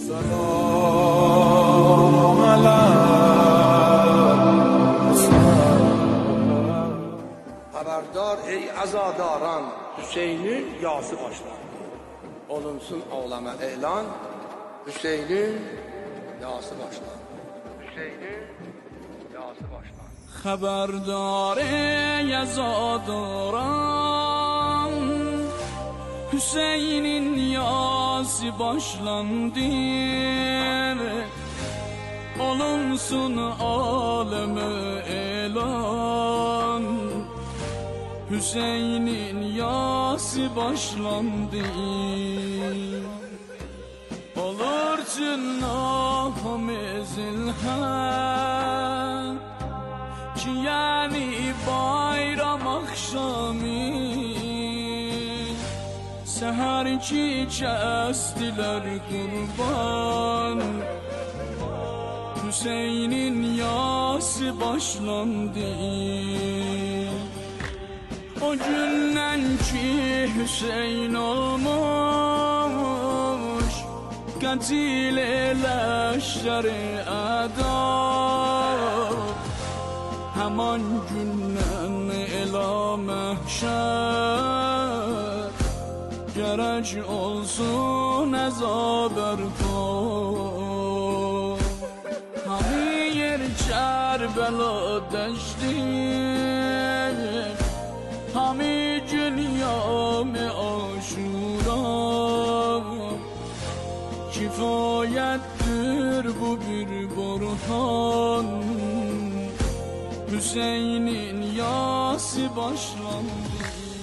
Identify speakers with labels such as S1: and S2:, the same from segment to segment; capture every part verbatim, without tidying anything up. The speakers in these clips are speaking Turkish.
S1: Selam Haberdar ey azadaran, Hüseyin'in yası başlar. Olunsun ağlama elan, Hüseyin'in yası başlar. Hüseyin'in yası başlar.
S2: Haberdar ey azadaran, Hüseyin'in yası başlandı. Olunsun aleme elan, Hüseyin'in yası başlandı. Olur cünnahımız ilhem ki yani bayram akşamı, seher ki kestiler kurban, Hüseyin'in yası başlandı. O günden ki Hüseyin olmuş, katil leşleri eda, hemen günden ela mahşer, gerek olsun azaber kor. Hami yer Kerbela deşti, hami dünyam-ı aşura, kifayettir bu bir burhan, Hüseyin'in yası başlandı.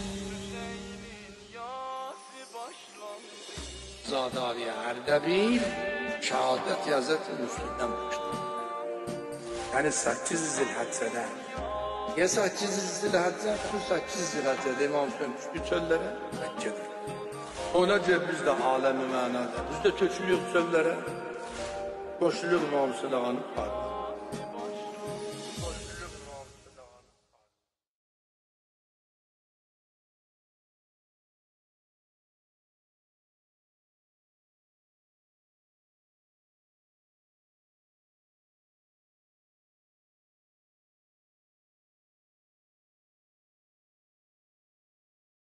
S1: Zadariye Erdebil şehadet yazıt-ı Müslüm'den başladı. Yani sekiz Zilhicce'de. Ya sekiz Zilhicce, şu sekiz Zilhicce'de İmam Hüseyin düştü çöllere, Mekke'de. Öylece biz de alemi manada, biz de köçülüyoruz çöllere, koşuluyoruz İmam Hüseyin Ağa'nın